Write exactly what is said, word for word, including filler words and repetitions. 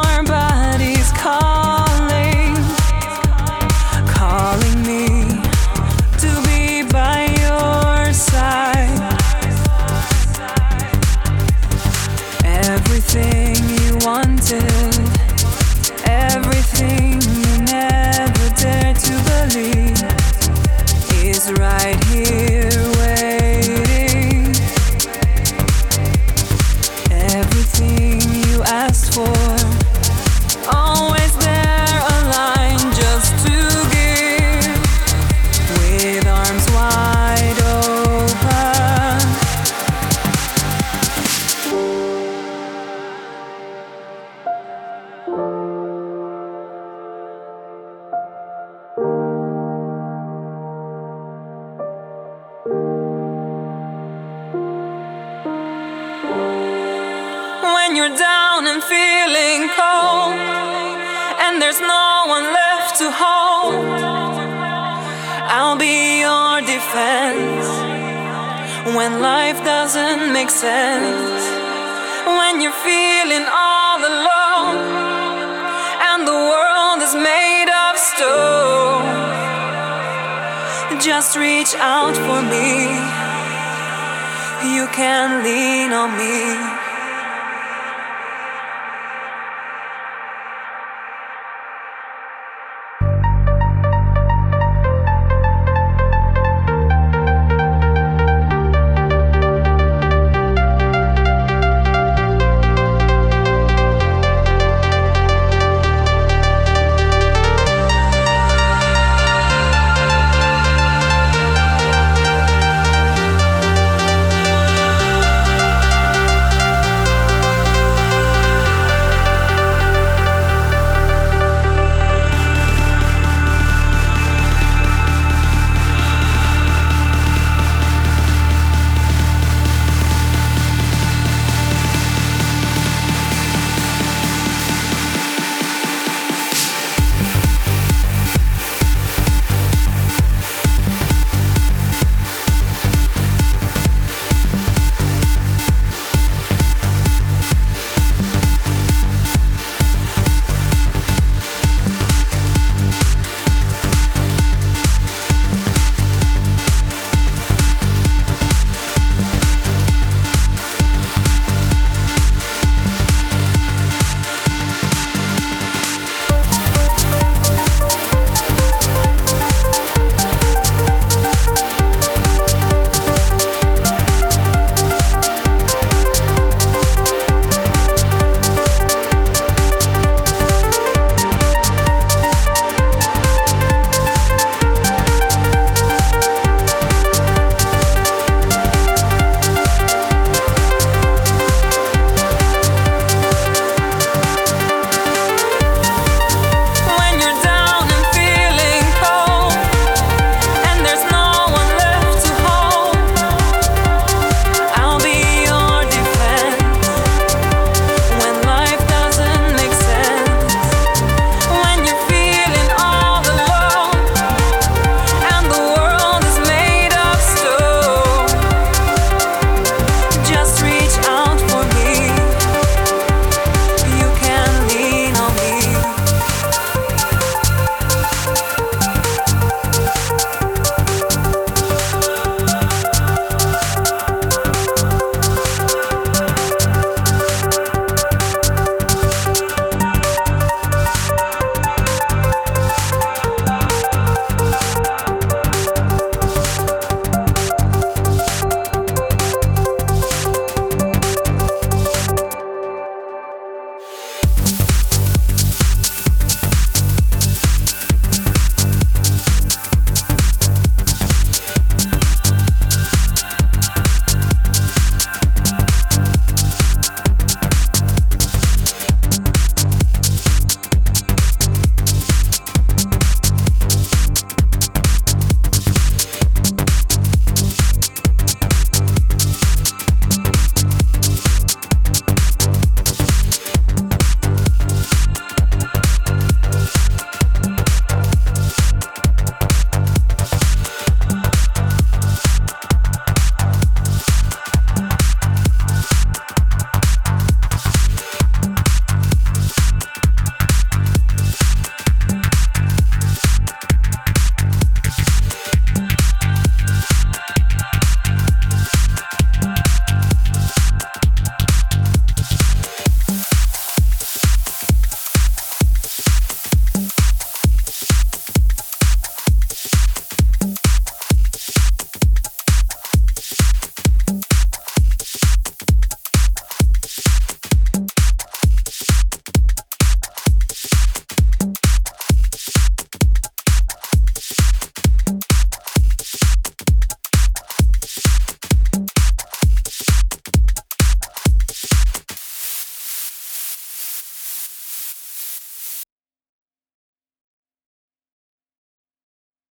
your body's calling, calling me to be by your side. Everything you wanted, everything you never dared to believe is right here waiting. Everything you asked for, always there, a line just to give, with arms wide open. When you're down and feeling cold, and there's no one left to hold, I'll be your defense. When life doesn't make sense, when you're feeling all alone, and the world is made of stone, just reach out for me. You can lean on me.